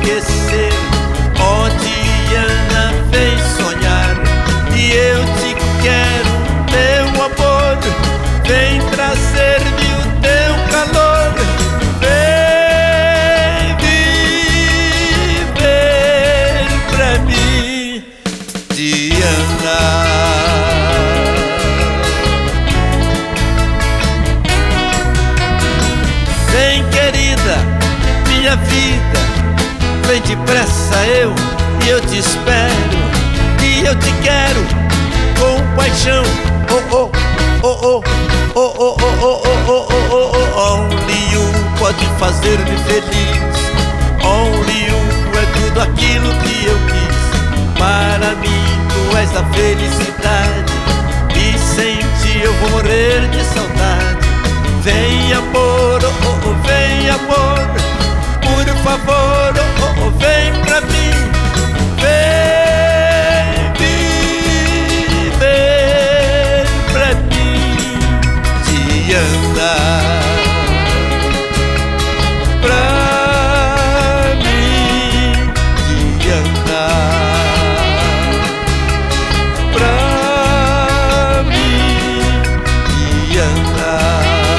esquecer. Oh, Diana, vem sonhar, e eu te quero, meu amor. Vem trazer-me o teu calor, vem viver pra mim, Diana. Vem, querida, minha vida, vem depressa e eu te espero, e eu te quero com paixão. Oh, oh, oh, oh, oh, oh, oh, oh, oh, oh, oh, oh. Only you pode fazer-me feliz. Only you é tudo aquilo que eu quis. Para mim tu és a felicidade, e sem ti eu vou morrer de saudade. Vem amor, oh, oh, vem amor, por favor, oh, oh, vem pra mim. Vem viver pra mim, Diana. Pra mim, Diana. Pra mim, Diana.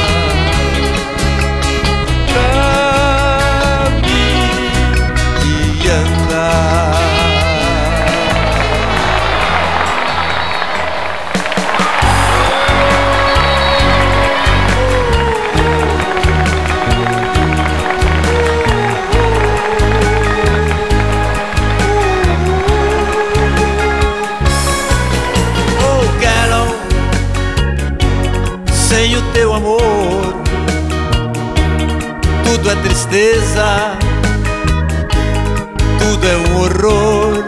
Sem o teu amor, tudo é tristeza, tudo é um horror.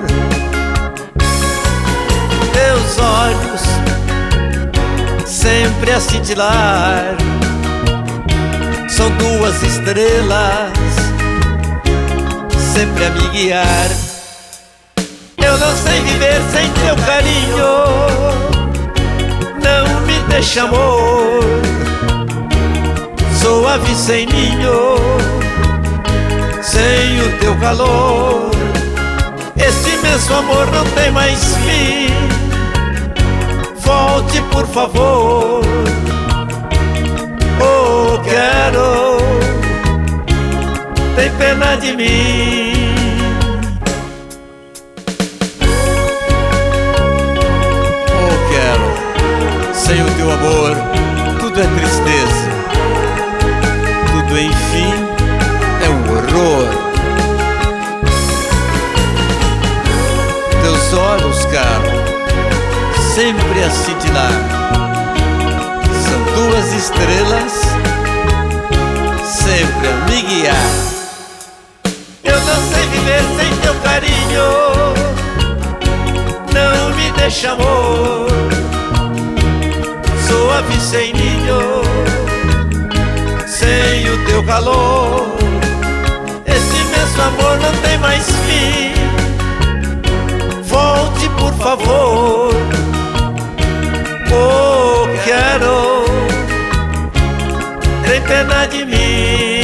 Teus olhos sempre a cintilar, são duas estrelas sempre a me guiar. Eu não sei viver sem teu carinho, não me deixa amor, sou ave sem ninho, sem o teu calor. Esse imenso amor não tem mais fim, volte por favor. Oh, quero, tem pena de mim. Sem o teu amor, tudo é tristeza, tudo enfim é um horror. Teus olhos, caro, sempre a cintilar, são duas estrelas sempre a me guiar. Eu não sei viver sem teu carinho, não me deixa amor, sou ave sem ninho, sem o teu calor. Esse imenso amor não tem mais fim, volte por favor. Oh, quero, tem pena de mim.